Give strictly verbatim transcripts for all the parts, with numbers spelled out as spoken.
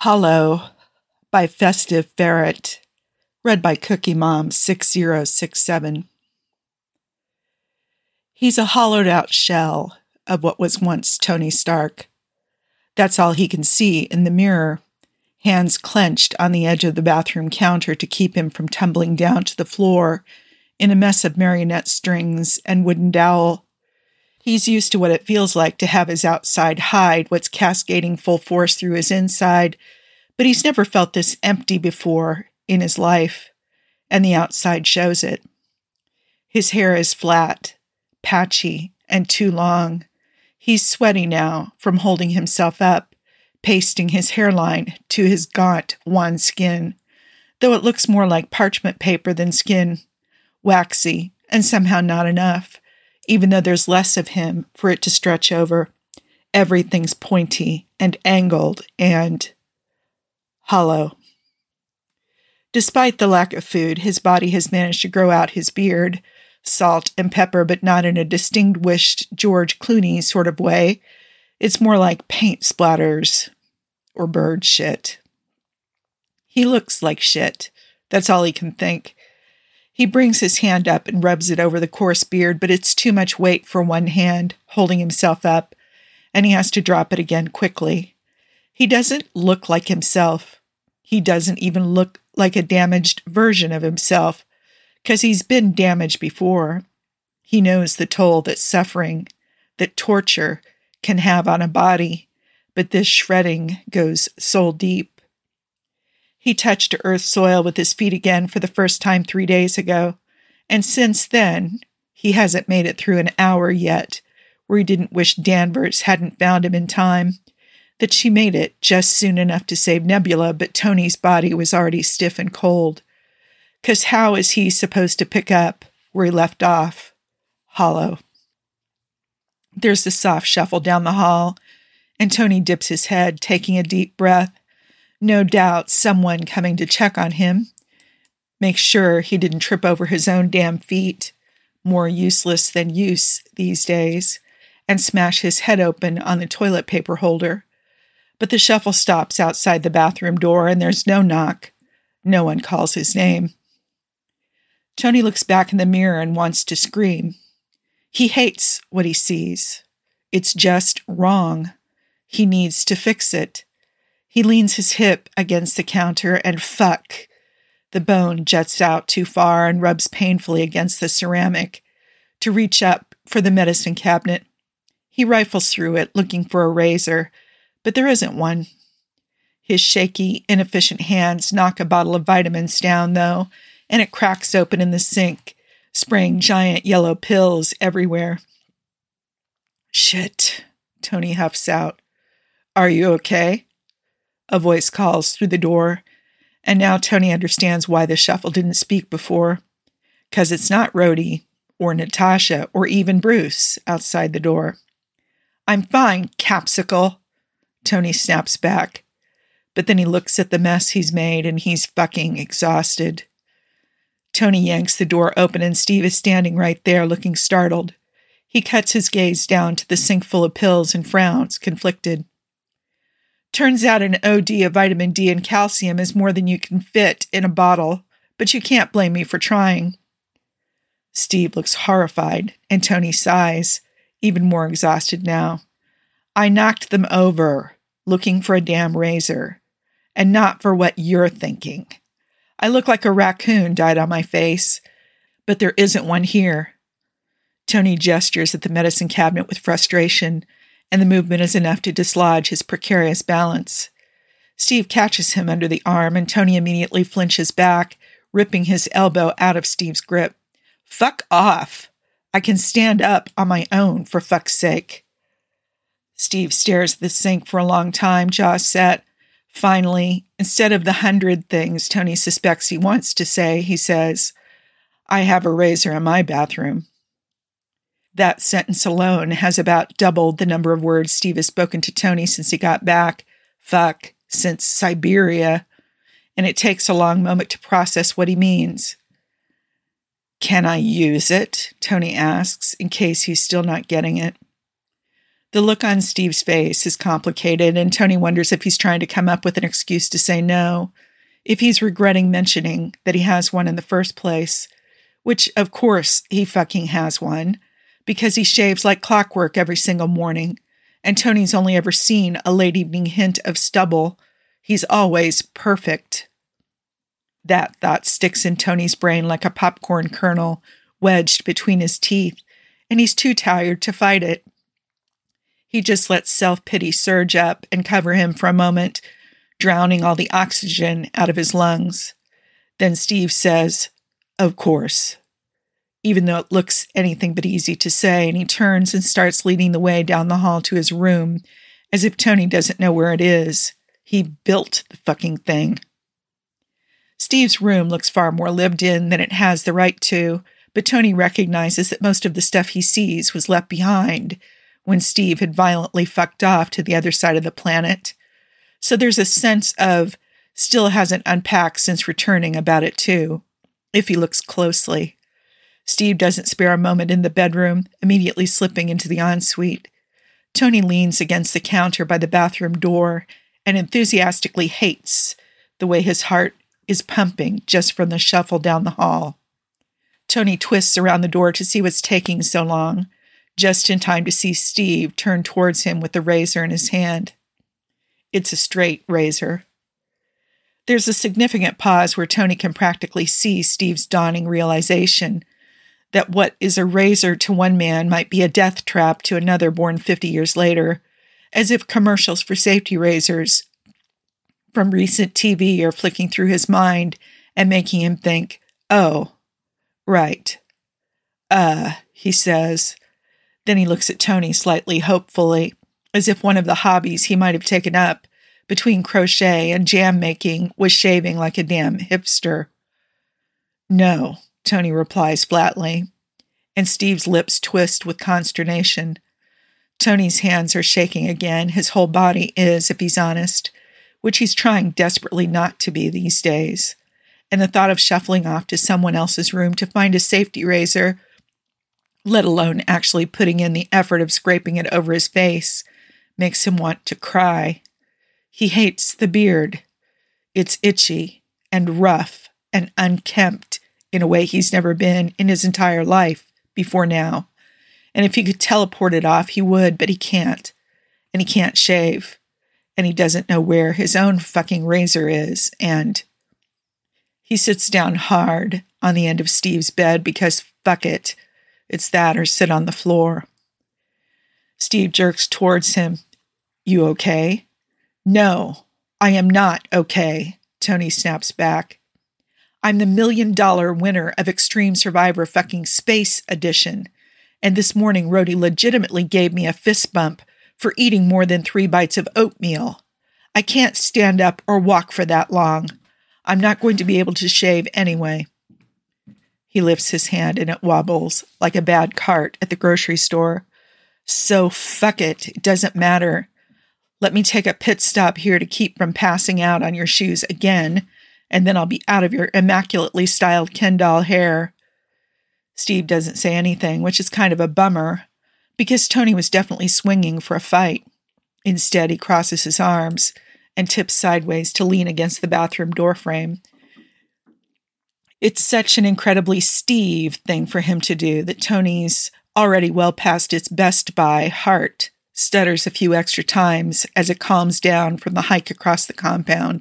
Hollow by Festive Ferret, read by Cookie Mom six zero six seven. He's a hollowed-out shell of what was once Tony Stark. That's all he can see in the mirror, hands clenched on the edge of the bathroom counter to keep him from tumbling down to the floor in a mess of marionette strings and wooden dowel. He's used to what it feels like to have his outside hide what's cascading full force through his inside, but he's never felt this empty before in his life, and the outside shows it. His hair is flat, patchy, and too long. He's sweaty now from holding himself up, pasting his hairline to his gaunt, wan skin, though it looks more like parchment paper than skin, waxy, and somehow not enough. Even though there's less of him for it to stretch over. Everything's pointy and angled and hollow. Despite the lack of food, his body has managed to grow out his beard, salt and pepper, but not in a distinguished George Clooney sort of way. It's more like paint splatters or bird shit. He looks like shit. That's all he can think. He brings his hand up and rubs it over the coarse beard, but it's too much weight for one hand, holding himself up, and he has to drop it again quickly. He doesn't look like himself. He doesn't even look like a damaged version of himself, because he's been damaged before. He knows the toll that suffering, that torture, can have on a body, but this shredding goes soul deep. He touched earth soil with his feet again for the first time three days ago, and since then, he hasn't made it through an hour yet, where he didn't wish Danvers hadn't found him in time, that she made it just soon enough to save Nebula, but Tony's body was already stiff and cold. 'Cause how is he supposed to pick up where he left off? Hollow. There's a soft shuffle down the hall, and Tony dips his head, taking a deep breath. No doubt someone coming to check on him. Make sure he didn't trip over his own damn feet, more useless than use these days, and smash his head open on the toilet paper holder. But the shuffle stops outside the bathroom door, and there's no knock. No one calls his name. Tony looks back in the mirror and wants to scream. He hates what he sees. It's just wrong. He needs to fix it. He leans his hip against the counter and fuck. The bone juts out too far and rubs painfully against the ceramic. To reach up for the medicine cabinet. He rifles through it, looking for a razor, but there isn't one. His shaky, inefficient hands knock a bottle of vitamins down, though, and it cracks open in the sink, spraying giant yellow pills everywhere. Shit, Tony huffs out. Are you okay? A voice calls through the door, and now Tony understands why the shuffle didn't speak before. 'Cause it's not Rhodey, or Natasha, or even Bruce outside the door. I'm fine, Capsicle, Tony snaps back. But then he looks at the mess he's made, and he's fucking exhausted. Tony yanks the door open, and Steve is standing right there, looking startled. He cuts his gaze down to the sink full of pills and frowns, conflicted. Turns out an O D of vitamin D and calcium is more than you can fit in a bottle, but you can't blame me for trying. Steve looks horrified, and Tony sighs, even more exhausted now. I knocked them over, looking for a damn razor, and not for what you're thinking. I look like a raccoon died on my face, but there isn't one here. Tony gestures at the medicine cabinet with frustration, and the movement is enough to dislodge his precarious balance. Steve catches him under the arm, and Tony immediately flinches back, ripping his elbow out of Steve's grip. Fuck off! I can stand up on my own, for fuck's sake. Steve stares at the sink for a long time, jaw set. Finally, instead of the hundred things Tony suspects he wants to say, he says, I have a razor in my bathroom. That sentence alone has about doubled the number of words Steve has spoken to Tony since he got back. Fuck, since Siberia. And it takes a long moment to process what he means. Can I use it? Tony asks, in case he's still not getting it. The look on Steve's face is complicated, and Tony wonders if he's trying to come up with an excuse to say no, if he's regretting mentioning that he has one in the first place, which, of course, he fucking has one, because he shaves like clockwork every single morning, and Tony's only ever seen a late evening hint of stubble. He's always perfect. That thought sticks in Tony's brain like a popcorn kernel wedged between his teeth, and he's too tired to fight it. He just lets self-pity surge up and cover him for a moment, drowning all the oxygen out of his lungs. Then Steve says, "Of course," even though it looks anything but easy to say, and he turns and starts leading the way down the hall to his room, as if Tony doesn't know where it is. He built the fucking thing. Steve's room looks far more lived in than it has the right to, but Tony recognizes that most of the stuff he sees was left behind when Steve had violently fucked off to the other side of the planet. So there's a sense of still hasn't unpacked since returning about it too, if he looks closely. Steve doesn't spare a moment in the bedroom, immediately slipping into the ensuite. Tony leans against the counter by the bathroom door and enthusiastically hates the way his heart is pumping just from the shuffle down the hall. Tony twists around the door to see what's taking so long, just in time to see Steve turn towards him with the razor in his hand. It's a straight razor. There's a significant pause where Tony can practically see Steve's dawning realization that what is a razor to one man might be a death trap to another born fifty years later, as if commercials for safety razors from recent T V are flicking through his mind and making him think, "Oh, right. Uh," he says. Then he looks at Tony slightly hopefully, as if one of the hobbies he might have taken up between crochet and jam making was shaving like a damn hipster. "No," Tony replies flatly, and Steve's lips twist with consternation. Tony's hands are shaking again. His whole body is, if he's honest, which he's trying desperately not to be these days. And the thought of shuffling off to someone else's room to find a safety razor, let alone actually putting in the effort of scraping it over his face, makes him want to cry. He hates the beard. It's itchy and rough and unkempt in a way he's never been in his entire life before now. And if he could teleport it off, he would, but he can't. And he can't shave. And he doesn't know where his own fucking razor is, and he sits down hard on the end of Steve's bed because fuck it, it's that or sit on the floor. Steve jerks towards him. "You okay?" "No, I am not okay," Tony snaps back. "I'm the million dollar winner of Extreme Survivor fucking Space Edition, and this morning Rhodey legitimately gave me a fist bump for eating more than three bites of oatmeal. I can't stand up or walk for that long. I'm not going to be able to shave anyway." He lifts his hand and it wobbles like a bad cart at the grocery store. "So fuck it. It doesn't matter. Let me take a pit stop here to keep from passing out on your shoes again, and then I'll be out of your immaculately styled Ken doll hair." Steve doesn't say anything, which is kind of a bummer, because Tony was definitely swinging for a fight. Instead, he crosses his arms and tips sideways to lean against the bathroom doorframe. It's such an incredibly Steve thing for him to do that Tony's already well past its best by heart stutters a few extra times as it calms down from the hike across the compound.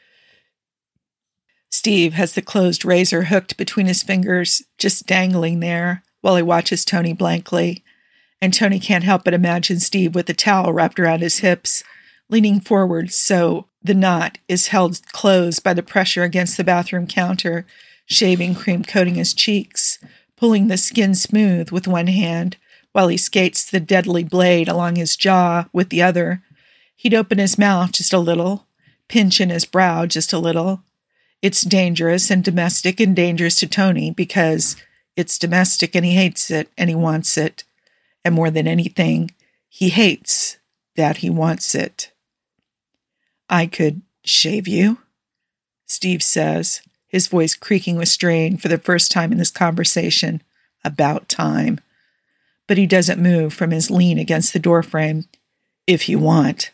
Steve has the closed razor hooked between his fingers, just dangling there, while he watches Tony blankly. And Tony can't help but imagine Steve with a towel wrapped around his hips, leaning forward so the knot is held closed by the pressure against the bathroom counter, shaving cream coating his cheeks, pulling the skin smooth with one hand, while he skates the deadly blade along his jaw with the other. He'd open his mouth just a little, pinch in his brow just a little. It's dangerous and domestic and dangerous to Tony because it's domestic and he hates it and he wants it. And more than anything, he hates that he wants it. "I could shave you," Steve says, his voice creaking with strain for the first time in this conversation. About time. but he doesn't move from his lean against the doorframe. If you want.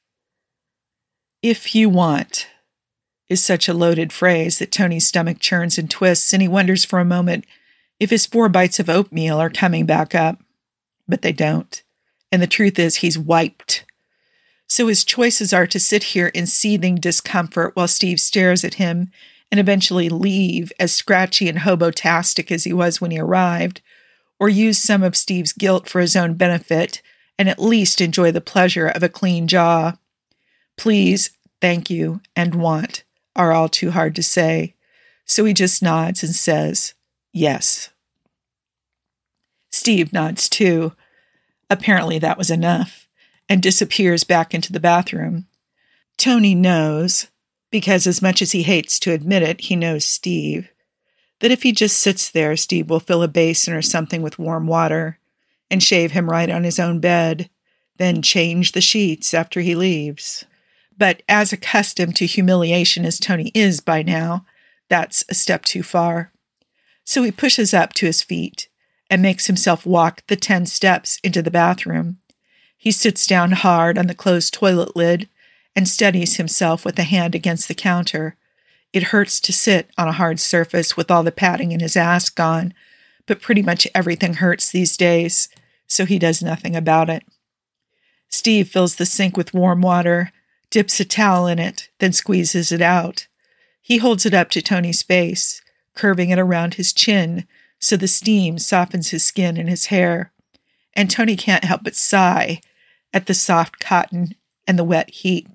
If you want is such a loaded phrase that Tony's stomach churns and twists, and he wonders for a moment if his four bites of oatmeal are coming back up. But they don't. And the truth is he's wiped. So his choices are to sit here in seething discomfort while Steve stares at him and eventually leave as scratchy and hobo-tastic as he was when he arrived, or use some of Steve's guilt for his own benefit and at least enjoy the pleasure of a clean jaw. Please, thank you, and want are all too hard to say, so he just nods and says, yes. Steve nods too. Apparently that was enough, and disappears back into the bathroom. Tony knows, because as much as he hates to admit it, he knows Steve, that if he just sits there, Steve will fill a basin or something with warm water and shave him right on his own bed, then change the sheets after he leaves. But as accustomed to humiliation as Tony is by now, that's a step too far. So he pushes up to his feet and makes himself walk the ten steps into the bathroom. He sits down hard on the closed toilet lid and steadies himself with a hand against the counter. It hurts to sit on a hard surface with all the padding in his ass gone, but pretty much everything hurts these days, so he does nothing about it. Steve fills the sink with warm water, dips a towel in it, then squeezes it out. He holds it up to Tony's face, curving it around his chin so the steam softens his skin and his hair, and Tony can't help but sigh at the soft cotton and the wet heat.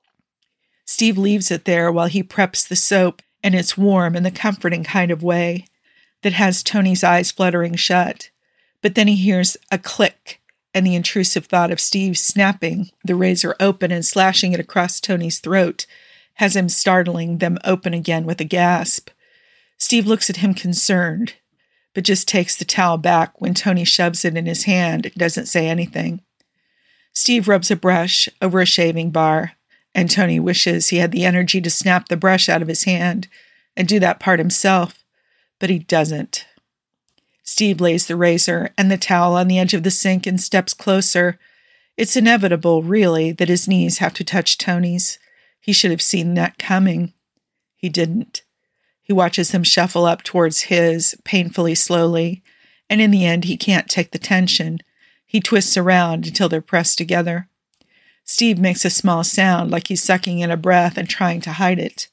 Steve leaves it there while he preps the soap, and it's warm in the comforting kind of way that has Tony's eyes fluttering shut. But then he hears a click, and the intrusive thought of Steve snapping the razor open and slashing it across Tony's throat has him startling them open again with a gasp. Steve looks at him concerned, but just takes the towel back when Tony shoves it in his hand and doesn't say anything. Steve rubs a brush over a shaving bar, and Tony wishes he had the energy to snap the brush out of his hand and do that part himself, but he doesn't. Steve lays the razor and the towel on the edge of the sink and steps closer. It's inevitable, really, that his knees have to touch Tony's. He should have seen that coming. He didn't. He watches them shuffle up towards his, painfully slowly, and in the end he can't take the tension. He twists around until they're pressed together. Steve makes a small sound like he's sucking in a breath and trying to hide it.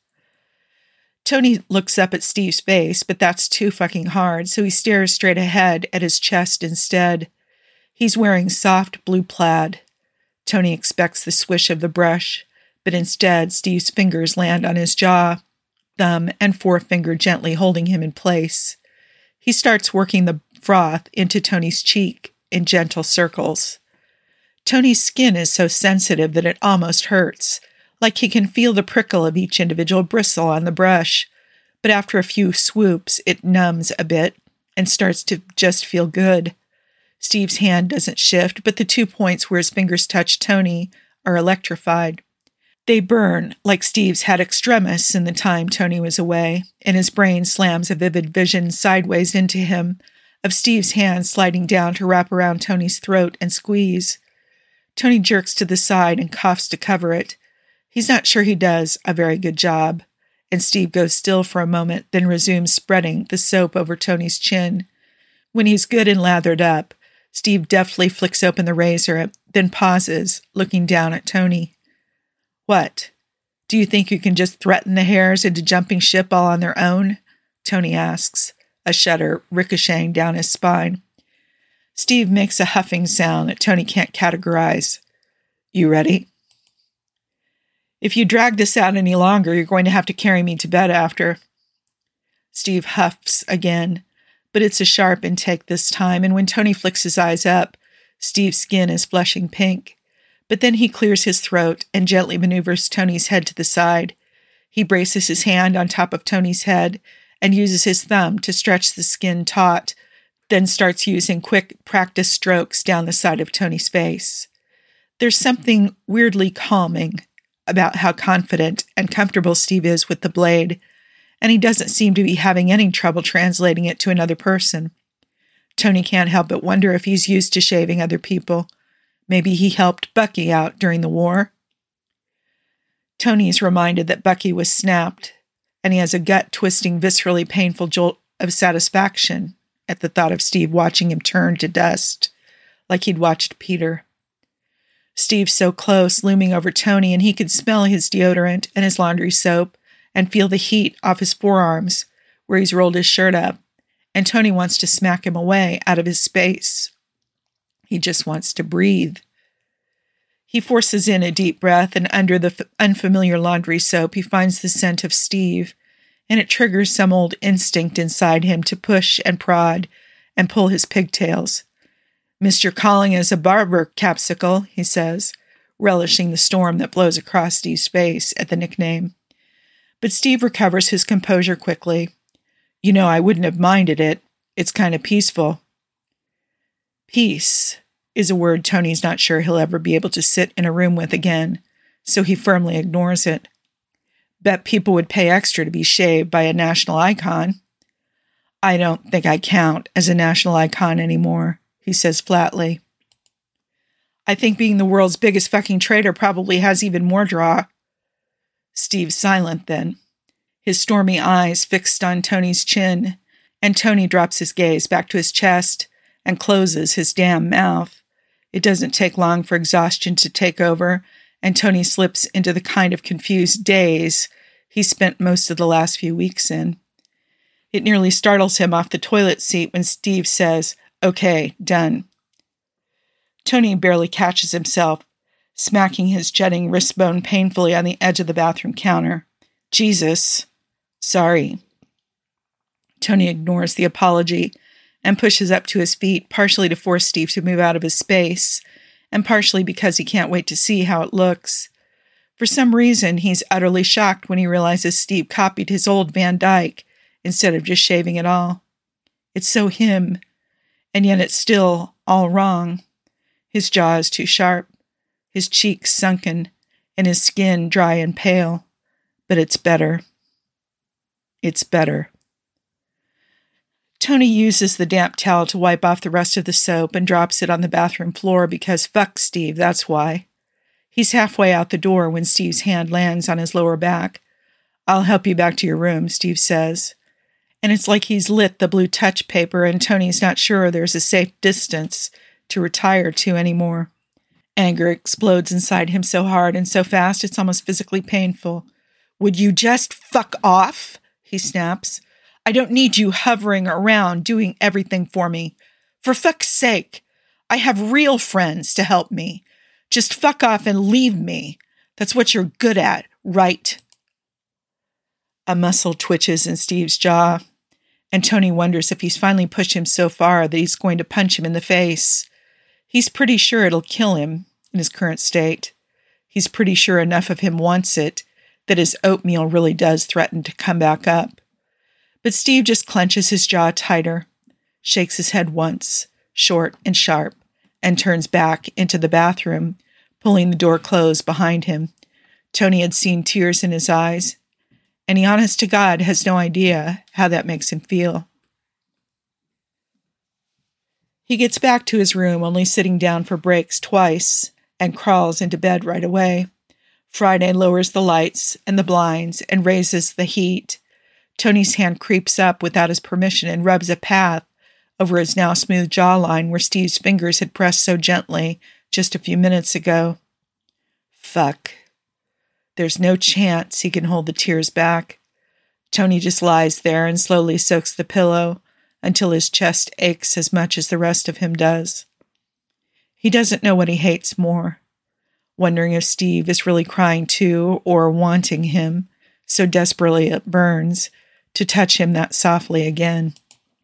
Tony looks up at Steve's face, but that's too fucking hard, so he stares straight ahead at his chest instead. He's wearing soft blue plaid. Tony expects the swish of the brush, but instead Steve's fingers land on his jaw, thumb and forefinger gently holding him in place. He starts working the froth into Tony's cheek in gentle circles. Tony's skin is so sensitive that it almost hurts, like he can feel the prickle of each individual bristle on the brush, but after a few swoops, it numbs a bit and starts to just feel good. Steve's hand doesn't shift, but the two points where his fingers touch Tony are electrified. They burn like Steve's had extremis in the time Tony was away, and his brain slams a vivid vision sideways into him of Steve's hand sliding down to wrap around Tony's throat and squeeze. Tony jerks to the side and coughs to cover it. He's not sure he does a very good job, and Steve goes still for a moment, then resumes spreading the soap over Tony's chin. When he's good and lathered up, Steve deftly flicks open the razor, then pauses, looking down at Tony. What? Do you think you can just threaten the hairs into jumping ship all on their own? Tony asks, a shudder ricocheting down his spine. Steve makes a huffing sound that Tony can't categorize. You ready? If you drag this out any longer, you're going to have to carry me to bed after. Steve huffs again, but it's a sharp intake this time, and when Tony flicks his eyes up, Steve's skin is flushing pink. But then he clears his throat and gently maneuvers Tony's head to the side. He braces his hand on top of Tony's head and uses his thumb to stretch the skin taut, then starts using quick practice strokes down the side of Tony's face. There's something weirdly calming about how confident and comfortable Steve is with the blade, and he doesn't seem to be having any trouble translating it to another person. Tony can't help but wonder if he's used to shaving other people. Maybe he helped Bucky out during the war. Tony is reminded that Bucky was snapped, and he has a gut-twisting, viscerally painful jolt of satisfaction at the thought of Steve watching him turn to dust, like he'd watched Peter. Steve's so close, looming over Tony, and he could smell his deodorant and his laundry soap and feel the heat off his forearms where he's rolled his shirt up, and Tony wants to smack him away out of his space. He just wants to breathe. He forces in a deep breath, and under the f- unfamiliar laundry soap, he finds the scent of Steve, and it triggers some old instinct inside him to push and prod and pull his pigtails. "Missed your calling as a barber, Capsicle," he says, relishing the storm that blows across Steve's face at the nickname. But Steve recovers his composure quickly. "You know, I wouldn't have minded it. It's kind of peaceful." Peace is a word Tony's not sure he'll ever be able to sit in a room with again, so he firmly ignores it. "Bet people would pay extra to be shaved by a national icon." "I don't think I count as a national icon anymore," he says flatly. "I think being the world's biggest fucking traitor probably has even more draw." Steve's silent then, his stormy eyes fixed on Tony's chin, and Tony drops his gaze back to his chest and closes his damn mouth. It doesn't take long for exhaustion to take over, and Tony slips into the kind of confused daze he spent most of the last few weeks in. It nearly startles him off the toilet seat when Steve says, "Okay, done." Tony barely catches himself, smacking his jutting wrist bone painfully on the edge of the bathroom counter. "Jesus. Sorry." Tony ignores the apology and pushes up to his feet, partially to force Steve to move out of his space, and partially because he can't wait to see how it looks. For some reason, he's utterly shocked when he realizes Steve copied his old Van Dyke instead of just shaving it all. It's so him, and yet it's still all wrong. His jaw is too sharp, his cheeks sunken, and his skin dry and pale. But it's better. It's better. Tony uses the damp towel to wipe off the rest of the soap and drops it on the bathroom floor because fuck Steve, that's why. He's halfway out the door when Steve's hand lands on his lower back. "I'll help you back to your room," Steve says. And it's like he's lit the blue touch paper and Tony's not sure there's a safe distance to retire to anymore. Anger explodes inside him so hard and so fast it's almost physically painful. "Would you just fuck off?" he snaps. "I don't need you hovering around doing everything for me. For fuck's sake, I have real friends to help me. Just fuck off and leave me. That's what you're good at, right?" A muscle twitches in Steve's jaw, and Tony wonders if he's finally pushed him so far that he's going to punch him in the face. He's pretty sure it'll kill him in his current state. He's pretty sure enough of him wants it that his oatmeal really does threaten to come back up. But Steve just clenches his jaw tighter, shakes his head once, short and sharp, and turns back into the bathroom, pulling the door closed behind him. Tony had seen tears in his eyes, and he, honest to God, has no idea how that makes him feel. He gets back to his room, only sitting down for breaks twice, and crawls into bed right away. Friday lowers the lights and the blinds and raises the heat. Tony's hand creeps up without his permission and rubs a path over his now smooth jawline where Steve's fingers had pressed so gently just a few minutes ago. Fuck. There's no chance he can hold the tears back. Tony just lies there and slowly soaks the pillow until his chest aches as much as the rest of him does. He doesn't know what he hates more, wondering if Steve is really crying too or wanting him so desperately it burns to touch him that softly again.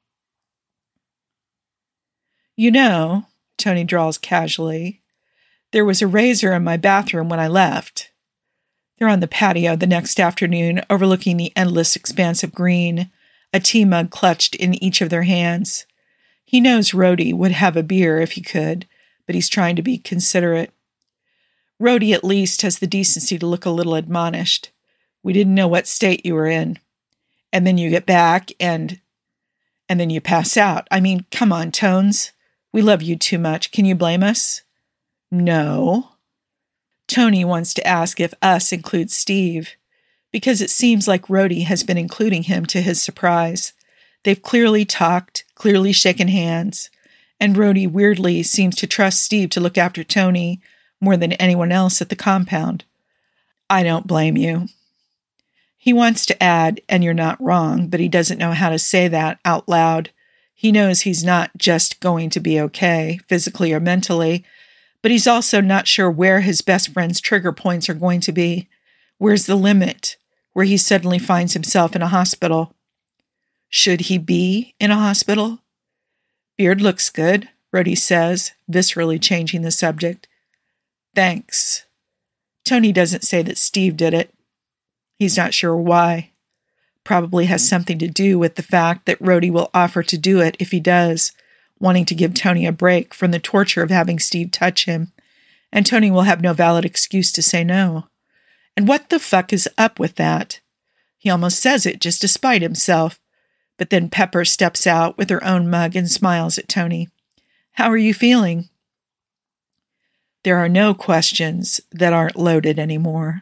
"You know," Tony drawls casually, "there was a razor in my bathroom when I left." They're on the patio the next afternoon, overlooking the endless expanse of green, a tea mug clutched in each of their hands. He knows Rhodey would have a beer if he could, but he's trying to be considerate. Rhodey at least has the decency to look a little admonished. "We didn't know what state you were in. And then you get back and... And then you pass out. I mean, come on, Tones. We love you too much. Can you blame us? No. Tony wants to ask if us includes Steve, because it seems like Rhodey has been including him to his surprise. They've clearly talked, clearly shaken hands, and Rhodey weirdly seems to trust Steve to look after Tony more than anyone else at the compound. I don't blame you. He wants to add, and you're not wrong, but he doesn't know how to say that out loud. He knows he's not just going to be okay, physically or mentally, but he's also not sure where his best friend's trigger points are going to be. Where's the limit, where he suddenly finds himself in a hospital? Should he be in a hospital? Beard looks good, Rhodey says, viscerally changing the subject. Thanks. Tony doesn't say that Steve did it. He's not sure why. Probably has something to do with the fact that Rhodey will offer to do it if he does, wanting to give Tony a break from the torture of having Steve touch him, and Tony will have no valid excuse to say no. And what the fuck is up with that? He almost says it just to spite himself, but then Pepper steps out with her own mug and smiles at Tony. How are you feeling? There are no questions that aren't loaded anymore.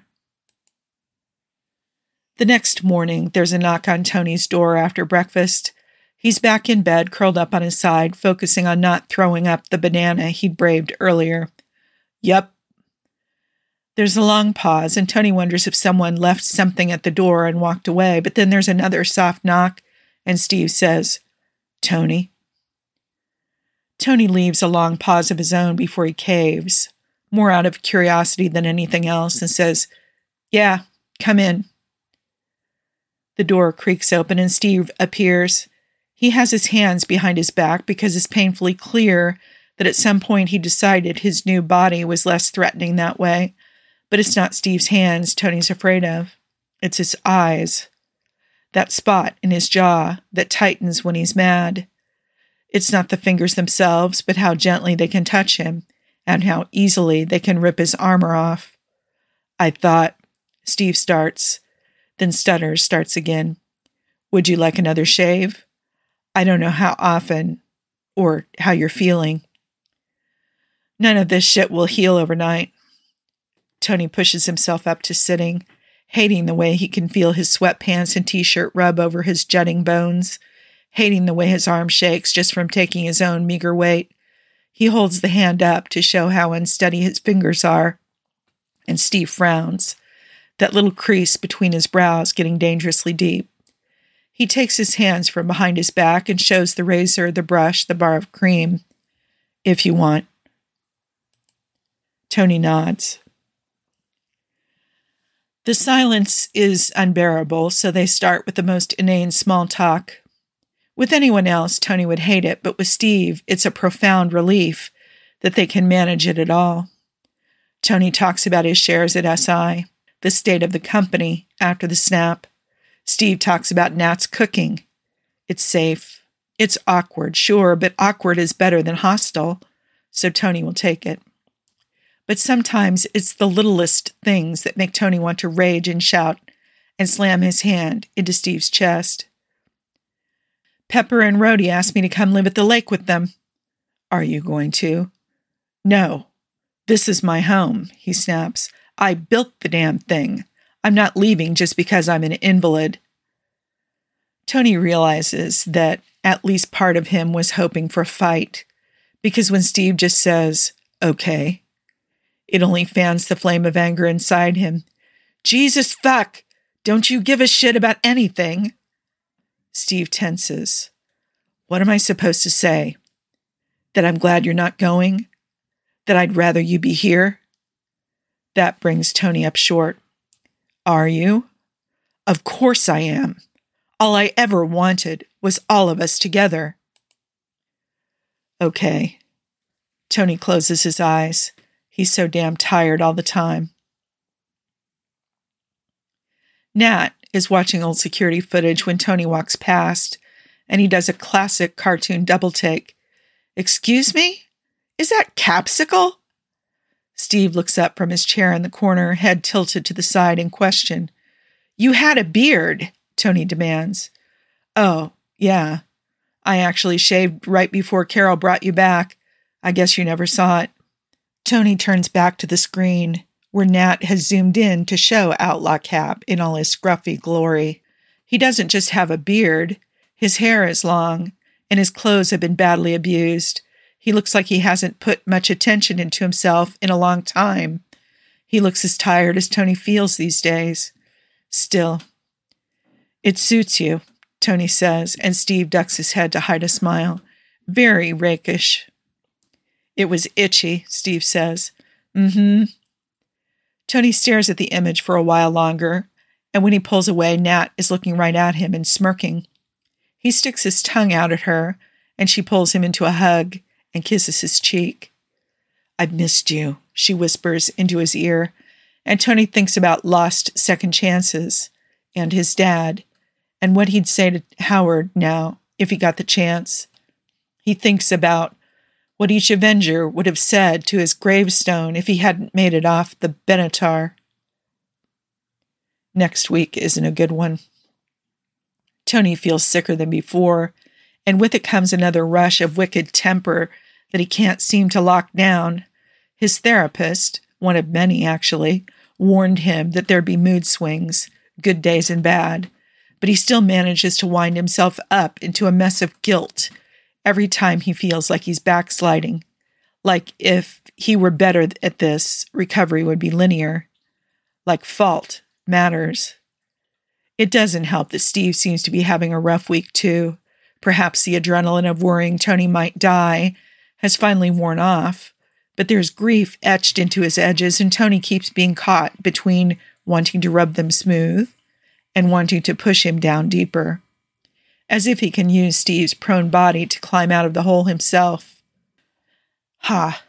The next morning, there's a knock on Tony's door after breakfast. He's back in bed, curled up on his side, focusing on not throwing up the banana he'd braved earlier. Yup. There's a long pause, and Tony wonders if someone left something at the door and walked away, but then there's another soft knock, and Steve says, Tony. Tony leaves a long pause of his own before he caves, more out of curiosity than anything else, and says, Yeah, come in. The door creaks open and Steve appears. He has his hands behind his back because it's painfully clear that at some point he decided his new body was less threatening that way. But it's not Steve's hands Tony's afraid of. It's his eyes. That spot in his jaw that tightens when he's mad. It's not the fingers themselves, but how gently they can touch him and how easily they can rip his armor off. I thought, Steve starts, then stutters, starts again. Would you like another shave? I don't know how often or how you're feeling. None of this shit will heal overnight. Tony pushes himself up to sitting, hating the way he can feel his sweatpants and t-shirt rub over his jutting bones, hating the way his arm shakes just from taking his own meager weight. He holds the hand up to show how unsteady his fingers are, and Steve frowns, that little crease between his brows getting dangerously deep. He takes his hands from behind his back and shows the razor, the brush, the bar of cream. If you want. Tony nods. The silence is unbearable, so they start with the most inane small talk. With anyone else, Tony would hate it, but with Steve, it's a profound relief that they can manage it at all. Tony talks about his shares at S I, the state of the company after the snap. Steve talks about Nat's cooking. It's safe. It's awkward, sure, but awkward is better than hostile, so Tony will take it. But sometimes it's the littlest things that make Tony want to rage and shout and slam his hand into Steve's chest. Pepper and Rhodey asked me to come live at the lake with them. Are you going to? No. This is my home, he snaps. I built the damn thing. I'm not leaving just because I'm an invalid. Tony realizes that at least part of him was hoping for a fight, because when Steve just says, okay, it only fans the flame of anger inside him. Jesus fuck! Don't you give a shit about anything? Steve tenses. What am I supposed to say? That I'm glad you're not going? That I'd rather you be here? That brings Tony up short. Are you? Of course I am. All I ever wanted was all of us together. Okay. Tony closes his eyes. He's so damn tired all the time. Nat is watching old security footage when Tony walks past, and he does a classic cartoon double take. Excuse me? Is that Capsicle? Steve looks up from his chair in the corner, head tilted to the side in question. You had a beard, Tony demands. Oh, yeah. I actually shaved right before Carol brought you back. I guess you never saw it. Tony turns back to the screen, where Nat has zoomed in to show Outlaw Cap in all his scruffy glory. He doesn't just have a beard. His hair is long, and his clothes have been badly abused. He looks like he hasn't put much attention into himself in a long time. He looks as tired as Tony feels these days. Still, it suits you, Tony says, and Steve ducks his head to hide a smile. Very rakish. It was itchy, Steve says. Mm-hmm. Tony stares at the image for a while longer, and when he pulls away, Nat is looking right at him and smirking. He sticks his tongue out at her, and she pulls him into a hug and kisses his cheek. I've missed you, she whispers into his ear, and Tony thinks about lost second chances and his dad and what he'd say to Howard now if he got the chance. He thinks about what each Avenger would have said to his gravestone if he hadn't made it off the Benatar. Next week isn't a good one. Tony feels sicker than before, and with it comes another rush of wicked temper that he can't seem to lock down. His therapist, one of many actually, warned him that there'd be mood swings, good days and bad, but he still manages to wind himself up into a mess of guilt every time he feels like he's backsliding. Like if he were better at this, recovery would be linear. Like fault matters. It doesn't help that Steve seems to be having a rough week too. Perhaps the adrenaline of worrying Tony might die has finally worn off, but there's grief etched into his edges, and Tony keeps being caught between wanting to rub them smooth and wanting to push him down deeper, as if he can use Steve's prone body to climb out of the hole himself. Ha!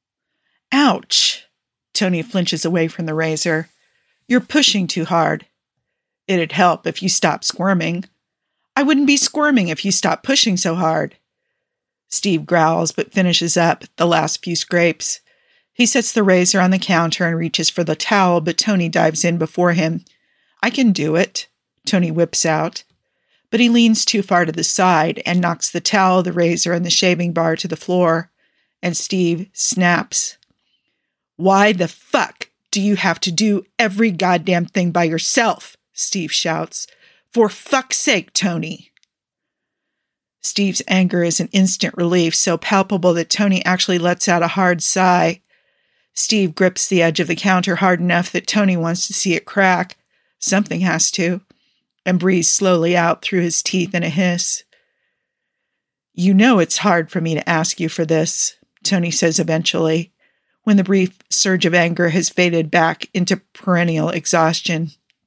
Ouch! Tony flinches away from the razor. You're pushing too hard. It'd help if you stopped squirming. I wouldn't be squirming if you stopped pushing so hard. Steve growls but finishes up the last few scrapes. He sets the razor on the counter and reaches for the towel, but Tony dives in before him. I can do it, Tony whips out. But he leans too far to the side and knocks the towel, the razor, and the shaving bar to the floor, and Steve snaps. Why the fuck do you have to do every goddamn thing by yourself? Steve shouts. For fuck's sake, Tony. Steve's anger is an instant relief, so palpable that Tony actually lets out a hard sigh. Steve grips the edge of the counter hard enough that Tony wants to see it crack. Something has to. And breathes slowly out through his teeth in a hiss. You know it's hard for me to ask you for this, Tony says eventually, when the brief surge of anger has faded back into perennial exhaustion.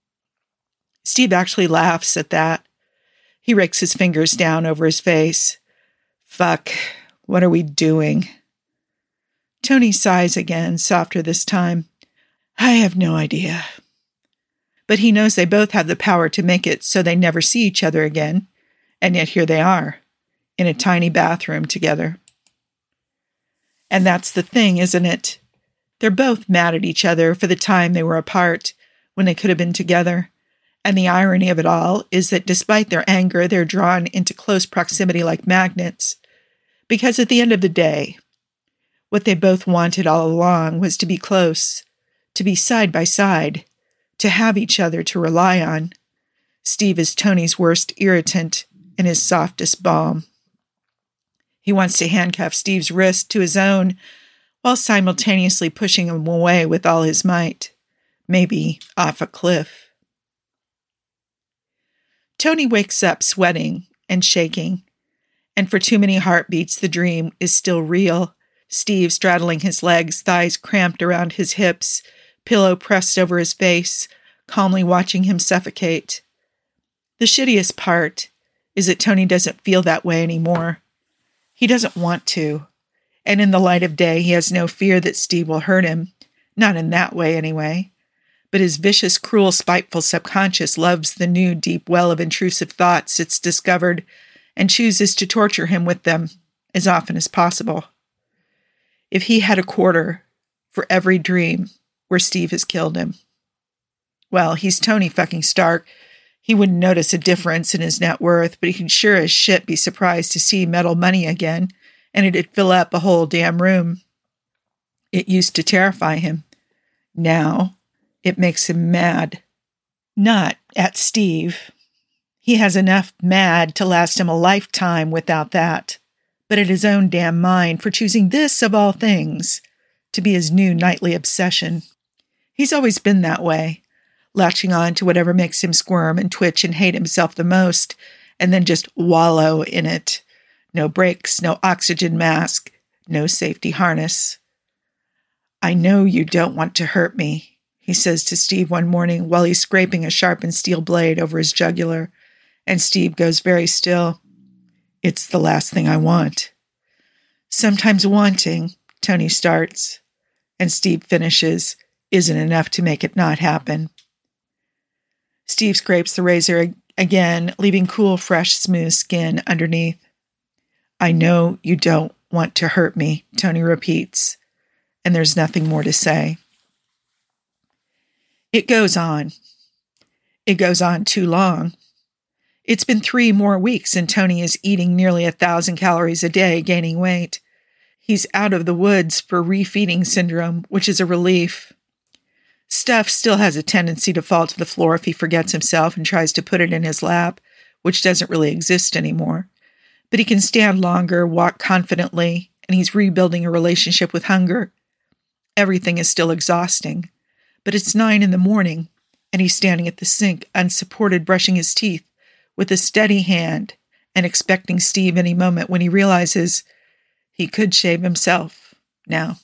Steve actually laughs at that. He rakes his fingers down over his face. Fuck, what are we doing? Tony sighs again, softer this time. I have no idea. But he knows they both have the power to make it so they never see each other again, and yet here they are, in a tiny bathroom together. And that's the thing, isn't it? They're both mad at each other for the time they were apart, when they could have been together. And the irony of it all is that despite their anger, they're drawn into close proximity like magnets. Because at the end of the day, what they both wanted all along was to be close, to be side by side, to have each other to rely on. Steve is Tony's worst irritant and his softest balm. He wants to handcuff Steve's wrist to his own while simultaneously pushing him away with all his might, maybe off a cliff. Tony wakes up sweating and shaking, and for too many heartbeats the dream is still real. Steve straddling his legs, thighs cramped around his hips, pillow pressed over his face, calmly watching him suffocate. The shittiest part is that Tony doesn't feel that way anymore. He doesn't want to, and in the light of day he has no fear that Steve will hurt him, not in that way anyway. But his vicious, cruel, spiteful subconscious loves the new deep well of intrusive thoughts it's discovered and chooses to torture him with them as often as possible. If he had a quarter for every dream where Steve has killed him. Well, he's Tony fucking Stark. He wouldn't notice a difference in his net worth, but he could sure as shit be surprised to see metal money again, and it'd fill up a whole damn room. It used to terrify him. Now, it makes him mad. Not at Steve. He has enough mad to last him a lifetime without that, but at his own damn mind for choosing this, of all things, to be his new nightly obsession. He's always been that way, latching on to whatever makes him squirm and twitch and hate himself the most, and then just wallow in it. No brakes, no oxygen mask, no safety harness. "I know you don't want to hurt me," he says to Steve one morning while he's scraping a sharpened steel blade over his jugular, and Steve goes very still. "It's the last thing I want." "Sometimes wanting," Tony starts, and Steve finishes, "isn't enough to make it not happen." Steve scrapes the razor again, leaving cool, fresh, smooth skin underneath. "I know you don't want to hurt me," Tony repeats, and there's nothing more to say. It goes on. It goes on too long. It's been three more weeks and Tony is eating nearly a thousand calories a day, gaining weight. He's out of the woods for refeeding syndrome, which is a relief. Stuff still has a tendency to fall to the floor if he forgets himself and tries to put it in his lap, which doesn't really exist anymore. But he can stand longer, walk confidently, and he's rebuilding a relationship with hunger. Everything is still exhausting, but it's nine in the morning, and he's standing at the sink, unsupported, brushing his teeth, with a steady hand, and expecting Steve any moment when he realizes he could shave himself now.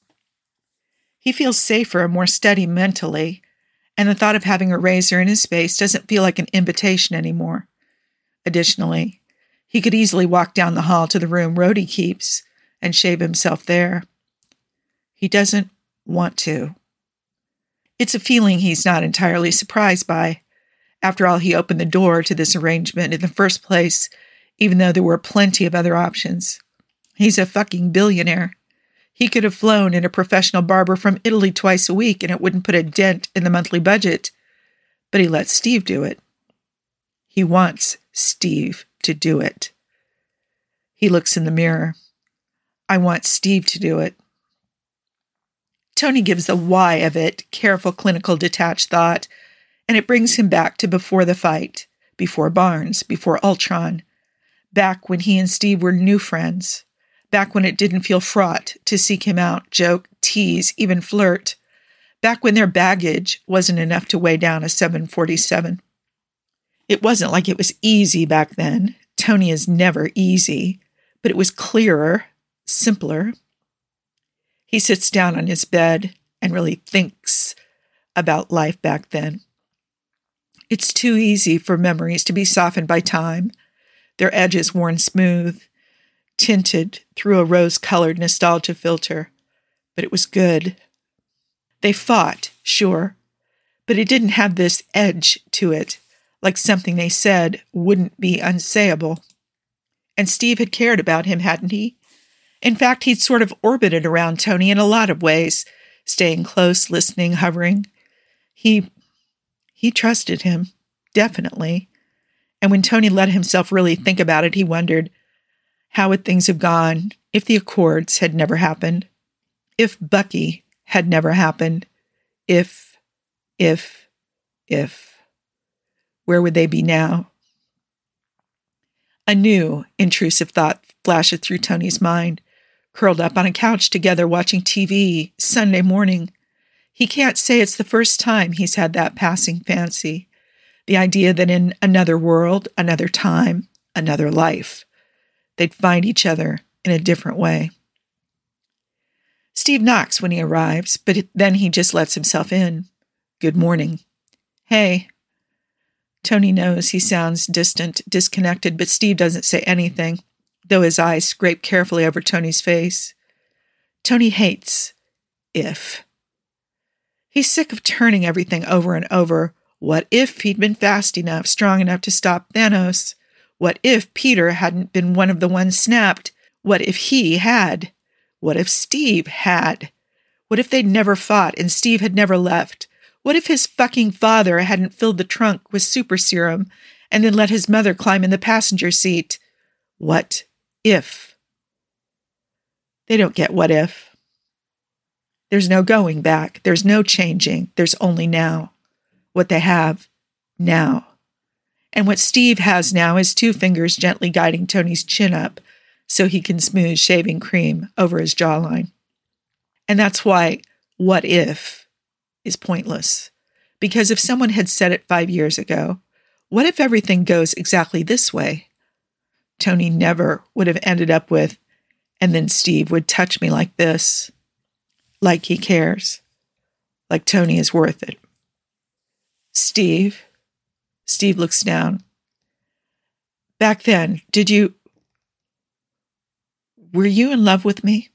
He feels safer and more steady mentally, and the thought of having a razor in his face doesn't feel like an invitation anymore. Additionally, he could easily walk down the hall to the room Rhodey keeps and shave himself there. He doesn't want to. It's a feeling he's not entirely surprised by. After all, he opened the door to this arrangement in the first place, even though there were plenty of other options. He's a fucking billionaire. He could have flown in a professional barber from Italy twice a week and it wouldn't put a dent in the monthly budget. But he let Steve do it. He wants Steve to do it. He looks in the mirror. I want Steve to do it. Tony gives the why of it careful, clinical, detached thought, and it brings him back to before the fight, before Barnes, before Ultron, back when he and Steve were new friends, back when it didn't feel fraught to seek him out, joke, tease, even flirt, back when their baggage wasn't enough to weigh down a seven forty-seven. It wasn't like it was easy back then. Tony is never easy, but it was clearer, simpler. He sits down on his bed and really thinks about life back then. It's too easy for memories to be softened by time, their edges worn smooth, tinted through a rose-colored nostalgia filter. But it was good. They fought, sure, but it didn't have this edge to it, like something they said wouldn't be unsayable. And Steve had cared about him, hadn't he? In fact, he'd sort of orbited around Tony in a lot of ways, staying close, listening, hovering. He, he trusted him, definitely. And when Tony let himself really think about it, he wondered, how would things have gone if the Accords had never happened? If Bucky had never happened? If, if, if. Where would they be now? A new, intrusive thought flashes through Tony's mind. Curled up on a couch together watching T V Sunday morning. He can't say it's the first time he's had that passing fancy. The idea that in another world, another time, another life, they'd find each other in a different way. Steve knocks when he arrives, but then he just lets himself in. Good morning. Hey. Tony knows he sounds distant, disconnected, but Steve doesn't say anything, though his eyes scrape carefully over Tony's face. Tony hates if. He's sick of turning everything over and over. What if he'd been fast enough, strong enough to stop Thanos? What if Peter hadn't been one of the ones snapped? What if he had? What if Steve had? What if they'd never fought and Steve had never left? What if his fucking father hadn't filled the trunk with super serum and then let his mother climb in the passenger seat? What if? They don't get what if. There's no going back. There's no changing. There's only now. What they have now. And what Steve has now is two fingers gently guiding Tony's chin up so he can smooth shaving cream over his jawline. And that's why what if is pointless. Because if someone had said it five years ago, what if everything goes exactly this way? Tony never would have ended up with, and then Steve would touch me like this. Like he cares. Like Tony is worth it. Steve. Steve looks down. Back then, did you... Were you in love with me?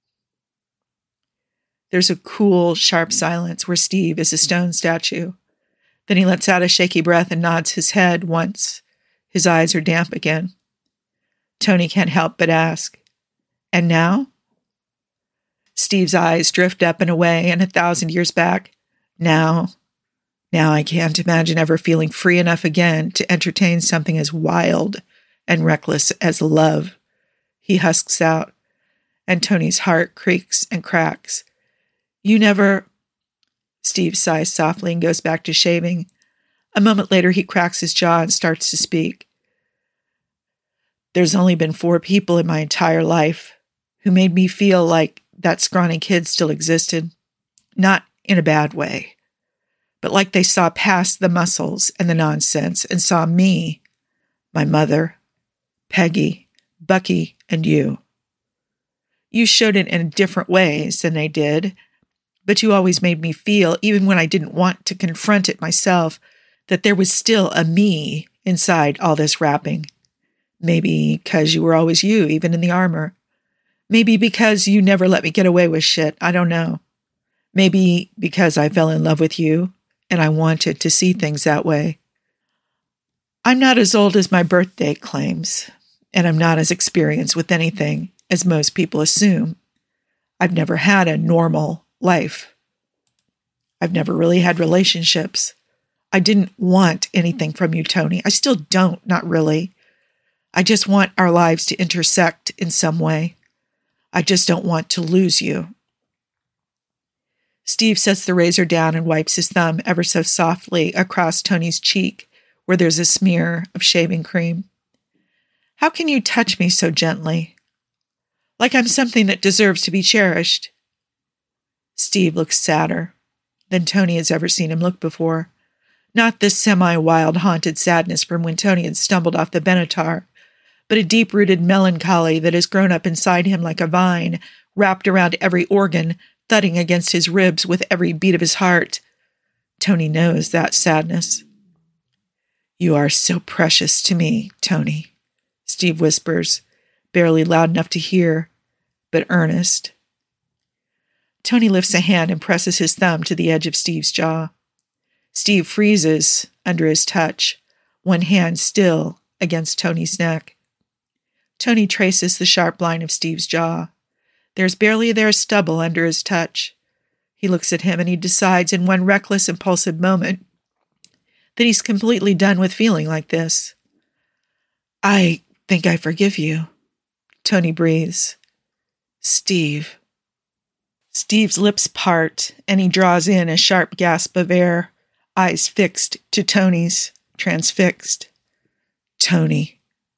There's a cool, sharp silence where Steve is a stone statue. Then he lets out a shaky breath and nods his head once. His eyes are damp again. Tony can't help but ask, and now? Steve's eyes drift up and away, and a thousand years back. Now, now I can't imagine ever feeling free enough again to entertain something as wild and reckless as love. He husks out, and Tony's heart creaks and cracks. You never... Steve sighs softly and goes back to shaving. A moment later, he cracks his jaw and starts to speak. There's only been four people in my entire life who made me feel like that scrawny kid still existed. Not in a bad way, but like they saw past the muscles and the nonsense and saw me, my mother, Peggy, Bucky, and you. You showed it in different ways than they did, but you always made me feel, even when I didn't want to confront it myself, that there was still a me inside all this wrapping. Maybe because you were always you, even in the armor. Maybe because you never let me get away with shit. I don't know. Maybe because I fell in love with you and I wanted to see things that way. I'm not as old as my birth date claims, and I'm not as experienced with anything as most people assume. I've never had a normal life. I've never really had relationships. I didn't want anything from you, Tony. I still don't, not really. I just want our lives to intersect in some way. I just don't want to lose you. Steve sets the razor down and wipes his thumb ever so softly across Tony's cheek where there's a smear of shaving cream. How can you touch me so gently? Like I'm something that deserves to be cherished. Steve looks sadder than Tony has ever seen him look before. Not this semi-wild, haunted sadness from when Tony had stumbled off the Benatar, but a deep-rooted melancholy that has grown up inside him like a vine, wrapped around every organ, thudding against his ribs with every beat of his heart. Tony knows that sadness. You are so precious to me, Tony, Steve whispers, barely loud enough to hear, but earnest. Tony lifts a hand and presses his thumb to the edge of Steve's jaw. Steve freezes under his touch, one hand still against Tony's neck. Tony traces the sharp line of Steve's jaw. There's barely there stubble under his touch. He looks at him and he decides in one reckless, impulsive moment that he's completely done with feeling like this. I think I forgive you, Tony breathes. Steve. Steve's lips part and he draws in a sharp gasp of air, eyes fixed to Tony's, transfixed. Tony.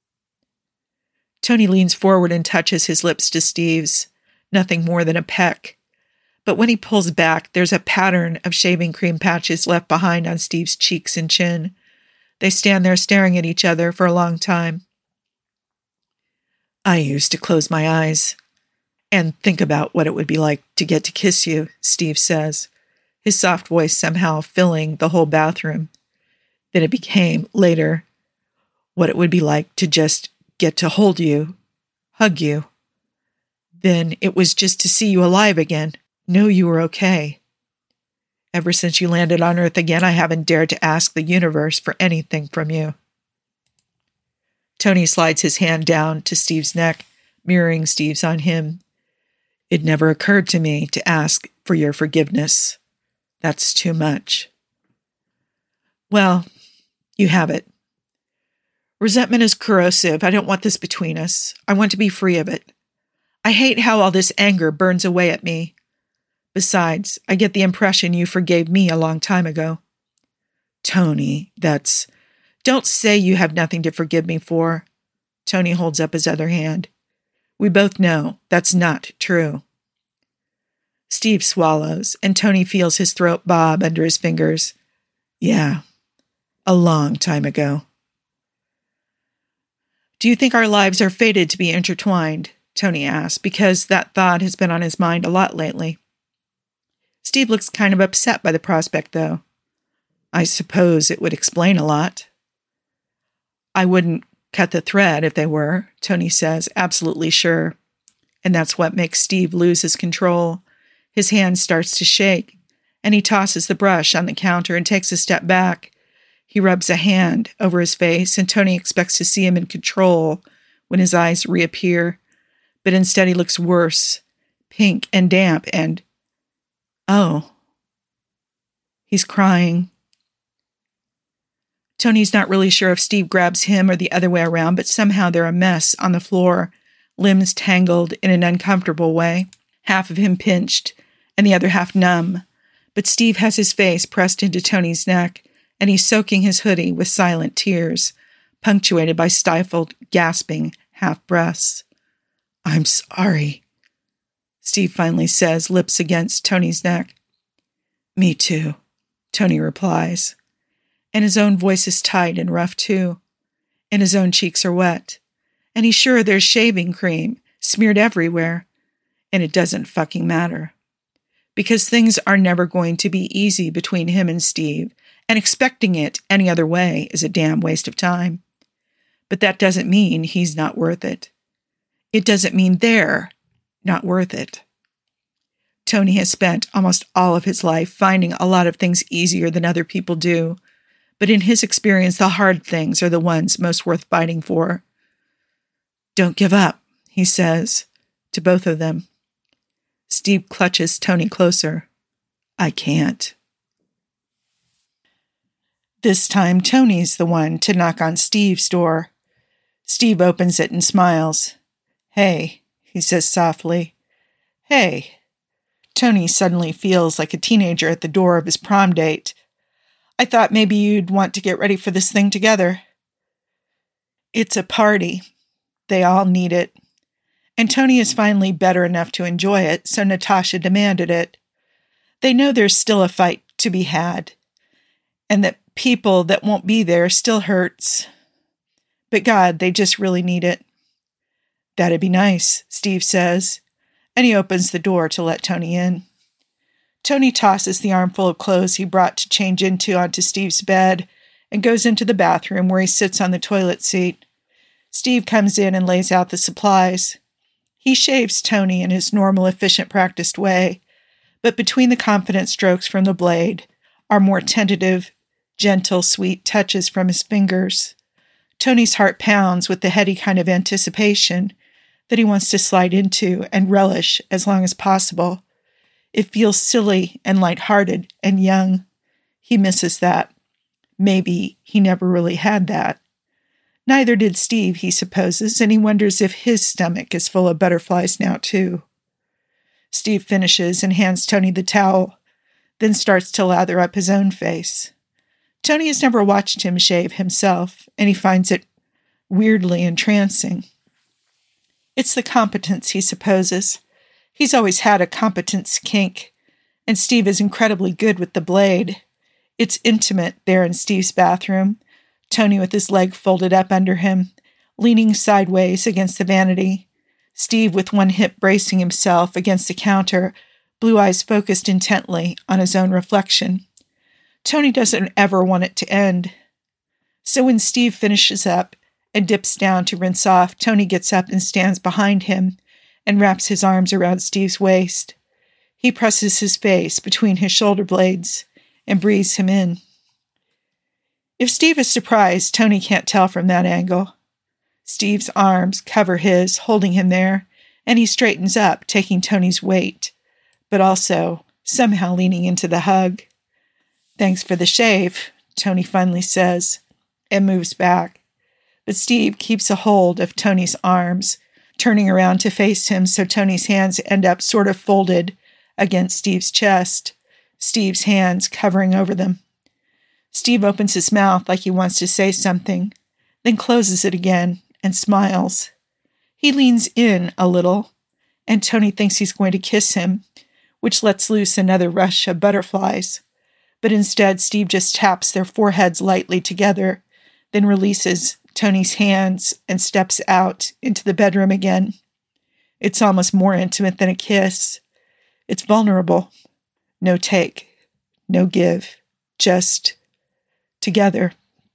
Tony leans forward and touches his lips to Steve's, nothing more than a peck. But when he pulls back, there's a pattern of shaving cream patches left behind on Steve's cheeks and chin. They stand there staring at each other for a long time. I used to close my eyes and think about what it would be like to get to kiss you, Steve says, his soft voice somehow filling the whole bathroom. Then it became, later, what it would be like to just get to hold you, hug you. Then it was just to see you alive again, know you were okay. Ever since you landed on Earth again, I haven't dared to ask the universe for anything from you. Tony slides his hand down to Steve's neck, mirroring Steve's on him. It never occurred to me to ask for your forgiveness. That's too much. Well, you have it. Resentment is corrosive. I don't want this between us. I want to be free of it. I hate how all this anger burns away at me. Besides, I get the impression you forgave me a long time ago. Tony, that's... Don't say you have nothing to forgive me for. Tony holds up his other hand. We both know that's not true. Steve swallows, and Tony feels his throat bob under his fingers. Yeah, a long time ago. Do you think our lives are fated to be intertwined? Tony asks, because that thought has been on his mind a lot lately. Steve looks kind of upset by the prospect, though. I suppose it would explain a lot. I wouldn't cut the thread if they were, Tony says, absolutely sure. And that's what makes Steve lose his control. His hand starts to shake, and he tosses the brush on the counter and takes a step back. He rubs a hand over his face, and Tony expects to see him in control when his eyes reappear. But instead he looks worse, pink and damp, and... Oh. He's crying. Tony's not really sure if Steve grabs him or the other way around, but somehow they're a mess on the floor, limbs tangled in an uncomfortable way, half of him pinched and the other half numb. But Steve has his face pressed into Tony's neck, and he's soaking his hoodie with silent tears, punctuated by stifled, gasping half-breaths. I'm sorry, Steve finally says, lips against Tony's neck. Me too, Tony replies. And his own voice is tight and rough too, and his own cheeks are wet, and he's sure there's shaving cream smeared everywhere, and it doesn't fucking matter. Because things are never going to be easy between him and Steve, and expecting it any other way is a damn waste of time. But that doesn't mean he's not worth it. It doesn't mean they're not worth it. Tony has spent almost all of his life finding a lot of things easier than other people do, but in his experience, the hard things are the ones most worth fighting for. Don't give up, he says to both of them. Steve clutches Tony closer. I can't. This time, Tony's the one to knock on Steve's door. Steve opens it and smiles. Hey, he says softly. Hey. Tony suddenly feels like a teenager at the door of his prom date. I thought maybe you'd want to get ready for this thing together. It's a party. They all need it. And Tony is finally better enough to enjoy it, so Natasha demanded it. They know there's still a fight to be had, and that people that won't be there still hurts. But God, they just really need it. That'd be nice, Steve says, and he opens the door to let Tony in. Tony tosses the armful of clothes he brought to change into onto Steve's bed and goes into the bathroom where he sits on the toilet seat. Steve comes in and lays out the supplies. He shaves Tony in his normal, efficient, practiced way, but between the confident strokes from the blade are more tentative, gentle, sweet touches from his fingers. Tony's heart pounds with the heady kind of anticipation that he wants to slide into and relish as long as possible. It feels silly and lighthearted and young. He misses that. Maybe he never really had that. Neither did Steve, he supposes, and he wonders if his stomach is full of butterflies now, too. Steve finishes and hands Tony the towel, then starts to lather up his own face. Tony has never watched him shave himself, and he finds it weirdly entrancing. It's the competence, he supposes. He's always had a competence kink, and Steve is incredibly good with the blade. It's intimate there in Steve's bathroom, Tony with his leg folded up under him, leaning sideways against the vanity, Steve with one hip bracing himself against the counter, blue eyes focused intently on his own reflection. Tony doesn't ever want it to end. So when Steve finishes up and dips down to rinse off, Tony gets up and stands behind him and wraps his arms around Steve's waist. He presses his face between his shoulder blades and breathes him in. If Steve is surprised, Tony can't tell from that angle. Steve's arms cover his, holding him there, and he straightens up, taking Tony's weight, but also somehow leaning into the hug. "Thanks for the shave," Tony finally says, and moves back. But Steve keeps a hold of Tony's arms, turning around to face him so Tony's hands end up sort of folded against Steve's chest, Steve's hands covering over them. Steve opens his mouth like he wants to say something, then closes it again and smiles. He leans in a little, and Tony thinks he's going to kiss him, which lets loose another rush of butterflies. But instead, Steve just taps their foreheads lightly together, then releases Tony's hands and steps out into the bedroom again. It's almost more intimate than a kiss. It's vulnerable. No take, no give, just together.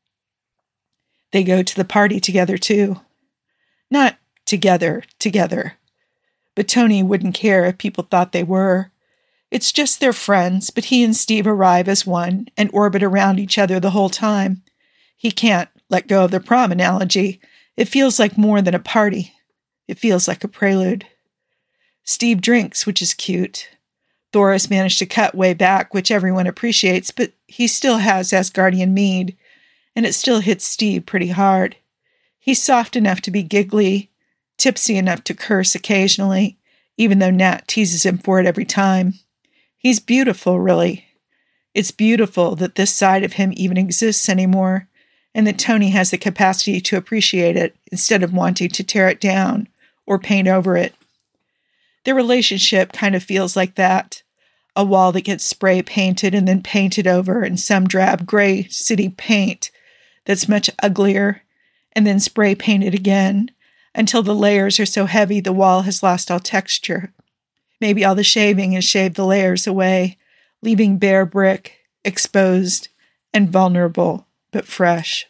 They go to the party together, too. Not together, together. But Tony wouldn't care if people thought they were. It's just their friends, but he and Steve arrive as one and orbit around each other the whole time. He can't let go of the prom analogy. It feels like more than a party. It feels like a prelude. Steve drinks, which is cute. Thor has managed to cut way back, which everyone appreciates, but he still has Asgardian mead, and it still hits Steve pretty hard. He's soft enough to be giggly, tipsy enough to curse occasionally, even though Nat teases him for it every time. He's beautiful, really. It's beautiful that this side of him even exists anymore, and that Tony has the capacity to appreciate it instead of wanting to tear it down or paint over it. Their relationship kind of feels like that. A wall that gets spray painted and then painted over in some drab gray city paint that's much uglier, and then spray painted again until the layers are so heavy the wall has lost all texture. Maybe all the shaving has shaved the layers away, leaving bare brick, exposed and vulnerable, but fresh.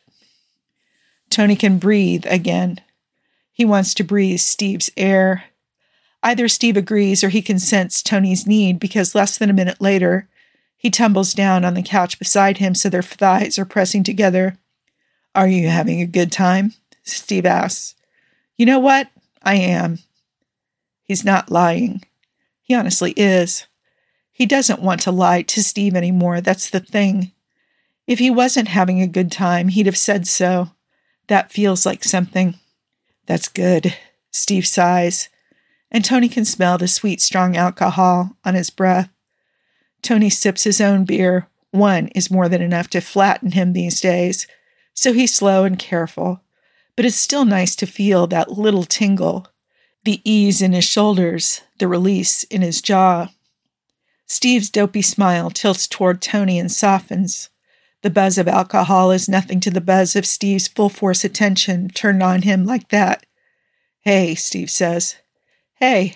Tony can breathe again. He wants to breathe Steve's air. Either Steve agrees or he can sense Tony's need because less than a minute later, he tumbles down on the couch beside him so their thighs are pressing together. "Are you having a good time?" Steve asks. "You know what? I am." He's not lying. He honestly is. He doesn't want to lie to Steve anymore, that's the thing. If he wasn't having a good time, he'd have said so. That feels like something. "That's good," Steve sighs, and Tony can smell the sweet, strong alcohol on his breath. Tony sips his own beer. One is more than enough to flatten him these days, so he's slow and careful. But it's still nice to feel that little tingle, the ease in his shoulders, the release in his jaw. Steve's dopey smile tilts toward Tony and softens. The buzz of alcohol is nothing to the buzz of Steve's full-force attention turned on him like that. "Hey," Steve says. "Hey."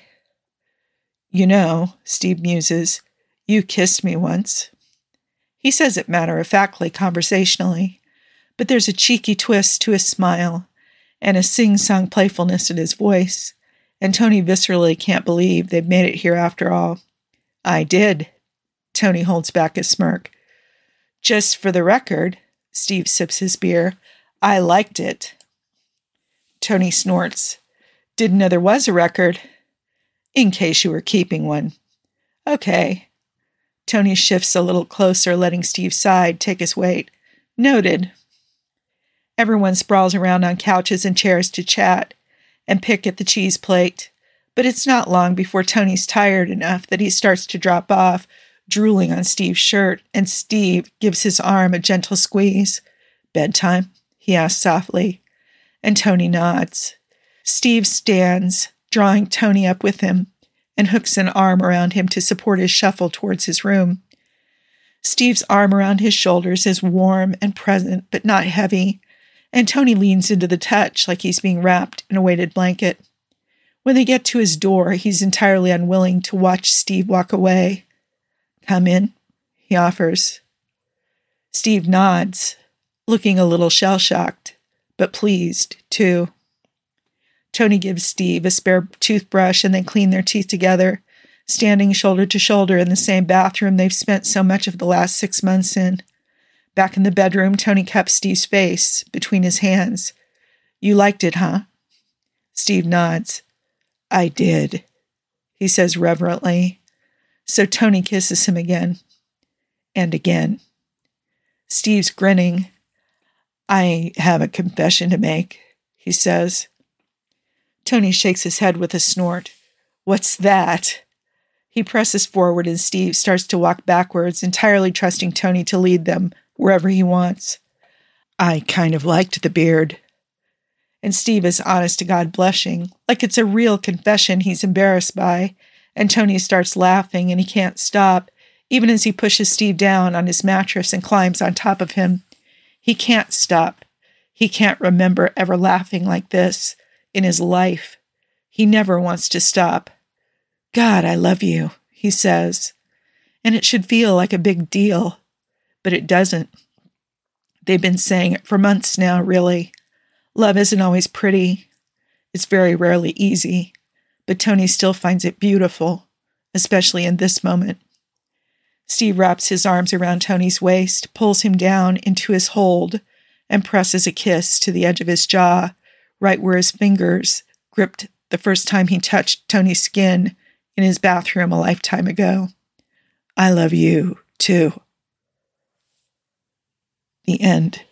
"You know," Steve muses, "you kissed me once." He says it matter-of-factly, conversationally, but there's a cheeky twist to his smile and a sing-song playfulness in his voice, and Tony viscerally can't believe they've made it here after all. "I did." Tony holds back a smirk. "Just for the record," Steve sips his beer, "I liked it." Tony snorts. "Didn't know there was a record." "In case you were keeping one." "Okay." Tony shifts a little closer, letting Steve's side take his weight. "Noted." Everyone sprawls around on couches and chairs to chat and pick at the cheese plate, but it's not long before Tony's tired enough that he starts to drop off, drooling on Steve's shirt, and Steve gives his arm a gentle squeeze. "Bedtime?" he asks softly, and Tony nods. Steve stands, drawing Tony up with him, and hooks an arm around him to support his shuffle towards his room. Steve's arm around his shoulders is warm and present, but not heavy, and Tony leans into the touch like he's being wrapped in a weighted blanket. When they get to his door, he's entirely unwilling to watch Steve walk away. "Come in," he offers. Steve nods, looking a little shell-shocked, but pleased, too. Tony gives Steve a spare toothbrush and they clean their teeth together, standing shoulder to shoulder in the same bathroom they've spent so much of the last six months in. Back in the bedroom, Tony cups Steve's face between his hands. "You liked it, huh?" Steve nods. "I did," he says reverently. So Tony kisses him again. And again. Steve's grinning. I have a confession to make, he says. Tony shakes his head with a snort. What's that? He presses forward and Steve starts to walk backwards, entirely trusting Tony to lead them wherever he wants. I kind of liked the beard. And Steve is honest to God blushing, like it's a real confession he's embarrassed by, and Tony starts laughing and he can't stop, even as he pushes Steve down on his mattress and climbs on top of him. He can't stop. He can't remember ever laughing like this in his life. He never wants to stop. God, I love you, he says. And it should feel like a big deal, but it doesn't. They've been saying it for months now, really. Love isn't always pretty. It's very rarely easy, but Tony still finds it beautiful, especially in this moment. Steve wraps his arms around Tony's waist, pulls him down into his hold, and presses a kiss to the edge of his jaw, right where his fingers gripped the first time he touched Tony's skin in his bathroom a lifetime ago. I love you, too. The end.